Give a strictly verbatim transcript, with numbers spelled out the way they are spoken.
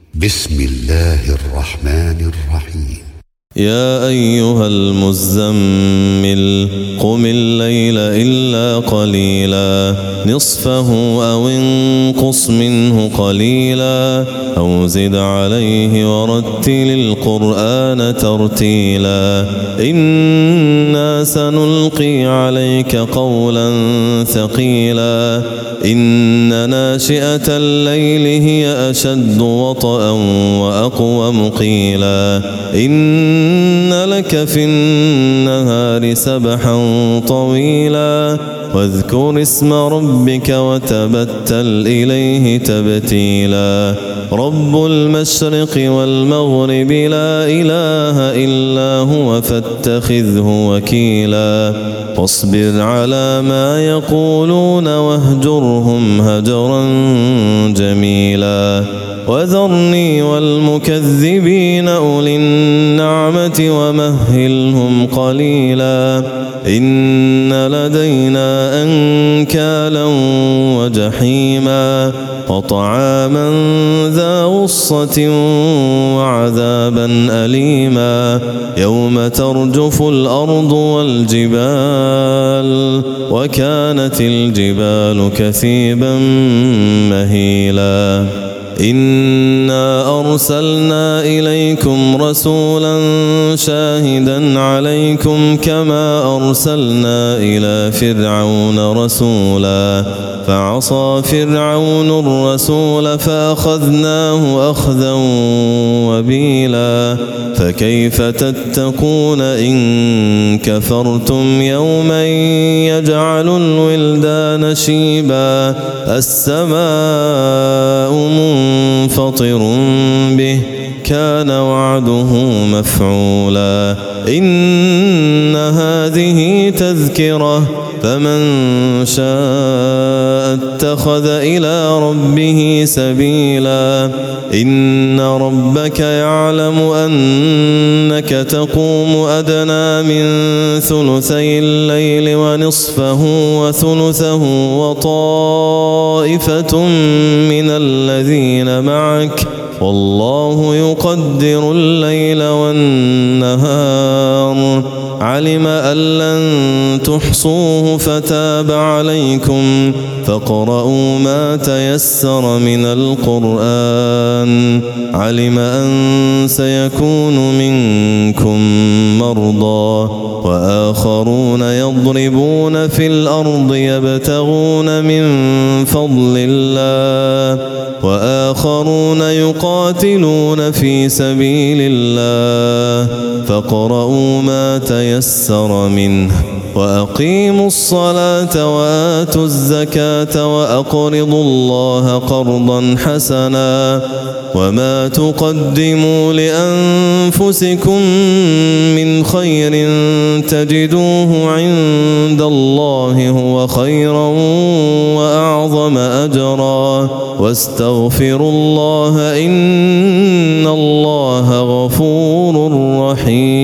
بسم الله الرحمن الرحيم. يا أيها المزمل قم الليل إلا قليلا نصفه أو انقص منه قليلا أو زد عليه ورتل القرآن ترتيلا إنا سنلقي عليك قولا ثقيلا إن ناشئة الليل هي أشد وطئا وأقوم قيلا إن لك في النهار سبحا طويلا واذكر اسم ربك وتبتل إليه تبتيلا رب المشرق والمغرب لا إله إلا هو فاتخذه وكيلا واصبر على ما يقولون واهجرهم هجرا جميلا وذرني والمكذبين أولي النعمة ومهلهم قليلا إن لدينا أنكالا وجحيما وطعاما ذا غصة وعذابا أليما يوم ترجف الأرض والجبال وكانت الجبال كثيبا مهيلا إنا أرسلنا إليكم رسولا شاهدا عليكم كما أرسلنا إلى فرعون رسولا فعصى فرعون الرسول فأخذناه أخذا وبيلا فكيف تتقون إن كفرتم يوما يجعل الولدان شيبا السماء منفطر به كان وعده مفعولا إن هذه تذكرة فمن شاء اتخذ إلى ربه سبيلا إن ربك يعلم أنك تقوم أدنى من ثلثي الليل ونصفه وثلثه وطائفة من الذين معك والله يقدر الليل والنهار علم أن لن تحصوه فتاب عليكم فاقرؤوا ما تيسر من القرآن علم أن سيكون منكم مرضى وآخرون يضربون في الأرض يبتغون من فضل الله وآخرون يقاتلون في سبيل الله فاقرؤوا ما تيسر منه وأقيموا الصلاة وآتوا الزكاة وأقرضوا الله قرضا حسنا وما تقدموا لأنفسكم من خير تجدوه عند الله هو خيرا وأعظم أجرا واستغفروا الله إن الله غفور رحيم.